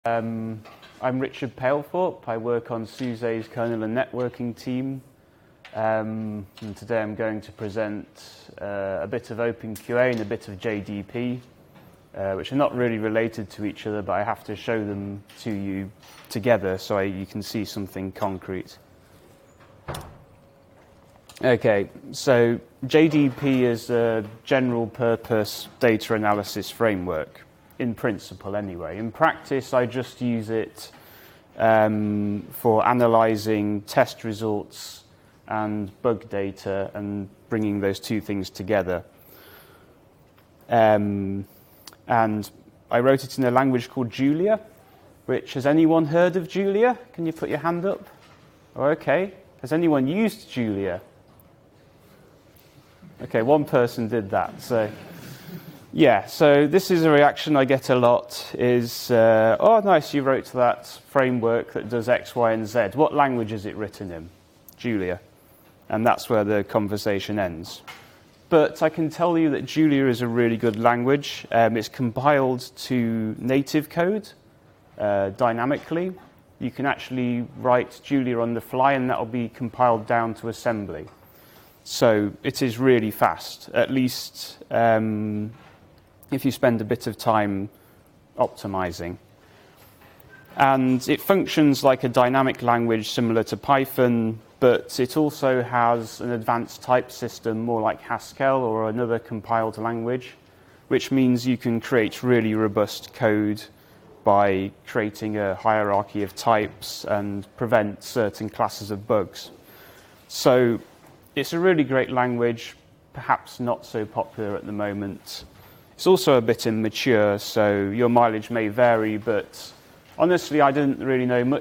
I'm Richard Palethorpe. I work on SUSE's kernel and networking team. And today I'm going to present a bit of OpenQA and a bit of JDP, which are not really related to each other, but I have to show them to you together so you can see something concrete. Okay, so JDP is a general purpose data analysis framework, in principle anyway. In practice, I just use it for analyzing test results and bug data and bringing those two things together. And I wrote it in a language called Julia, which, has anyone heard of Julia? Can you put your hand up? Oh, okay. Has anyone used Julia? Okay, one person did that. So, yeah, so this is a reaction I get a lot is, oh, nice, you wrote that framework that does X, Y, and Z. What language is it written in? Julia. And that's where the conversation ends. But I can tell you that Julia is a really good language. It's compiled to native code dynamically. You can actually write Julia on the fly, and that will be compiled down to assembly. So it is really fast, at least if you spend a bit of time optimizing. And it functions like a dynamic language similar to Python, but it also has an advanced type system, more like Haskell or another compiled language, which means you can create really robust code by creating a hierarchy of types and prevent certain classes of bugs. So it's a really great language, perhaps not so popular at the moment. It's also a bit immature, so your mileage may vary, but honestly, I didn't really know much